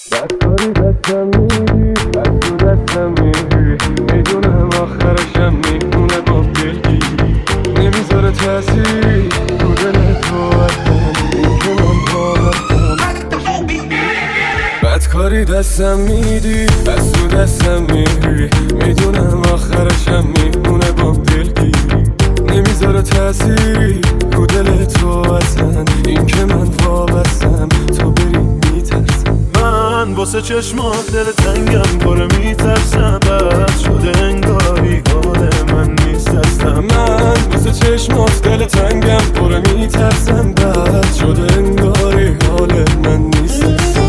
بدکاری دستم میدی، از تو دستم میری، میدونم آخرشم میمونه با دلگیری. نمیذاره تأثیری تو دل تو اصلا، این که من باورم. بدکاری دستم میدی، از تو دستم میری، میدونم آخرشم میمونه با دلگیری. نمیذاره تأثیری تو دل تو اصلا، این که من وابستم تو بری میترسم. من واسه چشمات دل تنگم پره میترسم، بد شده انگاری حال من نیست اصلا. من واسه چشمات دل تنگم پره میترسم، بد شده انگاری حال من نیست اصلا.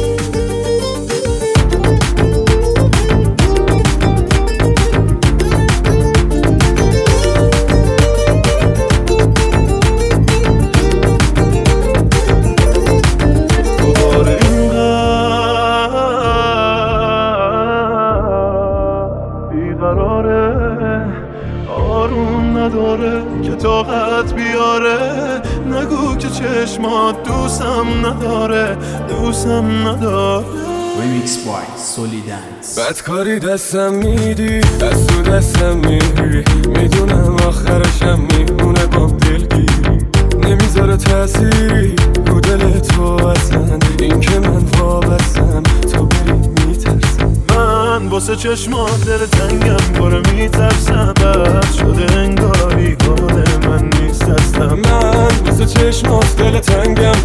آروم نداره که طاقت بیاره، نگو که چشمات دوستم نداره، دوستم نداره. Remix by Solidance. بدکاری دستم میدی، از تو دستم میری، میدونم آخرشم میمونه با دلگیری. نمیذاره تأثیری رو دل تو اصلا، این که من وابستم تو بری میترسم. من واسه چشمات دل تنگم پره میترسم، بد شده انگاری حال من نیست اصلا. من واسه چشمات دل تنگم